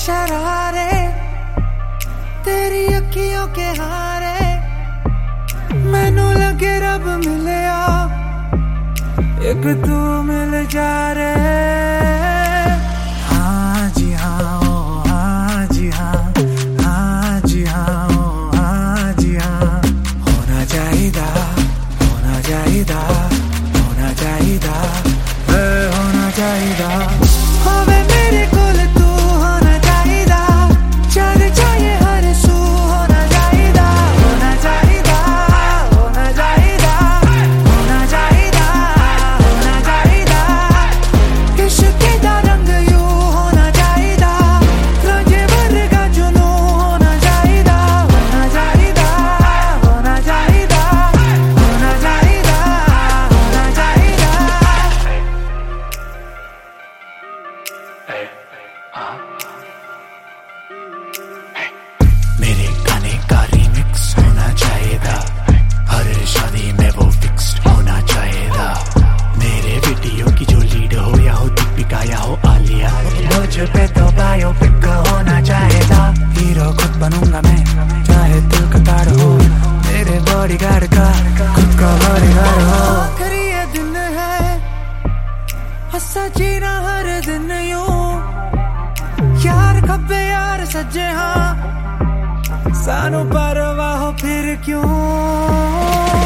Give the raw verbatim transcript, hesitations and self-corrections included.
शरारे तेरी अखियों के हारे मैनू लगे रब मिलया एक तू मिल जा रे। हाँ जी हाँ ओ हाँ जी हाँ, हाँ जी हाँ ओ हाँ जी हाँ। होना चाहिदा होना चाहिदा होना चाहिदा होना चाहिदा होवे मेरे कोल तू होना चाहिदा चार चाहिए हर सू होना चाहिदा होना चाहिदा होना चाहिदा होना चाहिदा होना चाहिदा इश्क दा रंग यू होना चाहिदा रांझे वर्गा जुनू होना चाहिदा होना चाहिदा होना चाहिदा होना चाहिदा होना चाहिदा। मेरे गाने का रीमिक्स होना चाहिए, हर शादी में वो फिक्स्ड होना चाहिए। मेरे वीडियो की जो लीड हो या हो दीपिका या हो आलिया, मुझ पे तो बायोपिक होना चाहिए। हीरो खुद बनूंगा मैं चाहे दिल का कार्ड हो, मेरे बॉडीगार्ड का खुद का बॉडीगार्ड हो। आखिरी ये दिन है हंसा जीना हर दिन यूं यार खब्बे यार सज्जे हाँ सानू परवाह फिर क्यों।